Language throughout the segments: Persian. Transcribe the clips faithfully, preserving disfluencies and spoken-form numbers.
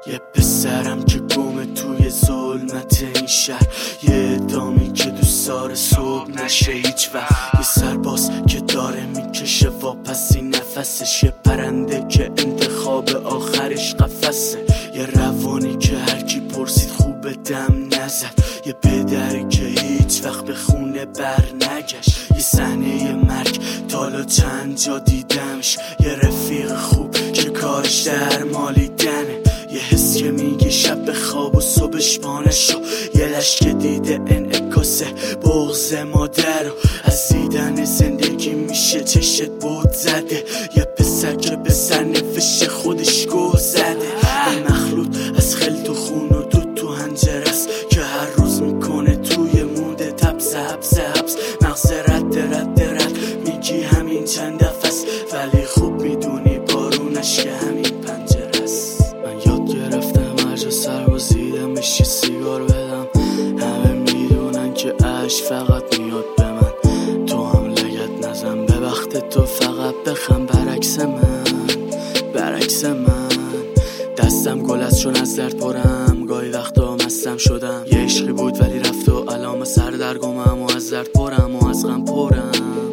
یه پسرم که گم توی ظلمت این شهر، یه ادامی که دوست داره صبح نشه هیچ وقت، یه سرباز که داره میکشه واپسی نفسش، یه پرنده که انتخاب آخرش قفسه، یه روانی که هرکی پرسید خوب دم نزد، یه پدری که هیچ وقت به خونه بر نگشت، یه صحنه مرگ تالا چند جا دیدمش، یه رفیق خوب که کارش در مالیدنه، یه حس که میگه شب به خواب و صبحش بانشو، یه لش که دیده انعکاسه بغض مادر، از دیدن زندگی میشه چشت بود زده، یه پسر که به سرنوشت خودش گوه زده، یه مخلوط از خلط و خون و دود تو هنجره است که هر روز میکنه توی موده تبس حبس حبس، مغز رد رد رد میگی همین چند نفس، ولی خوب میدونی بارونش که همین پنجره است. من یاد گرفتم هر جا سر بازیدم بشی سیگار بدم، همه میدونن که عشق فقط میاد به من، تو هم لگت نزن به وقت تو فقط بخم، برعکس من برعکس من دستم گل است چون از درد پرم، گاهی وقتا مستم شدم، یه عشقی بود ولی رفت و الان سردرگمم و از درد پرم و از غم پرم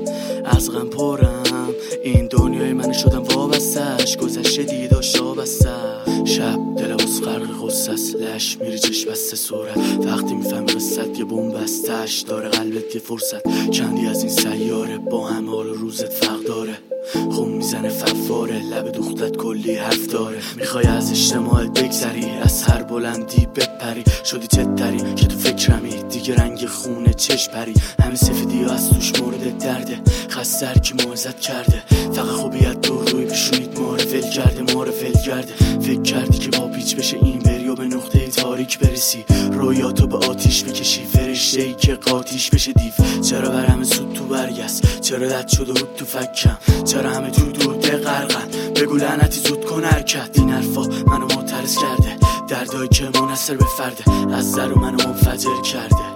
از غم پرم، این دنیای من شدم وابستش، گذشته دیداش آبسته، شب دلواز غرق غصه است، لش میری چشم بسته صورت، وقتی میفهم قصت یه بمب بستش داره قلبت یه فرصت، چندی از این سیاره با هم حال و روزت فرق داره، خون میزنه فواره لب دوختت کلی حرف داره، میخوای از اجتماعت بگذری از هر بلندی بپری، شدی چتری که تو فکرمی دیگه رنگ خونه چش پری، همه سفیدی ها از توش مورد درده، خستر که موعظت کرده، فقط خوبیت دور روی بشونید ماره ول کرده ماره ول کرده، فکر کردی که با پیچ بشه این بری و به نقطه تاریک برسی، رویاتو به آتیش بکشی، فرشته ای که قاتیش بشه دیو، چرا بر همه سود تو برگست، چرا رد شد و هود تو فکم، چرا همه تو دوده غرقن، بگو لعنتی زود کن حرکت، این حرفا منو معترض کرده، دردایی که منحصر به فرده، از در و منو منفجر کرده.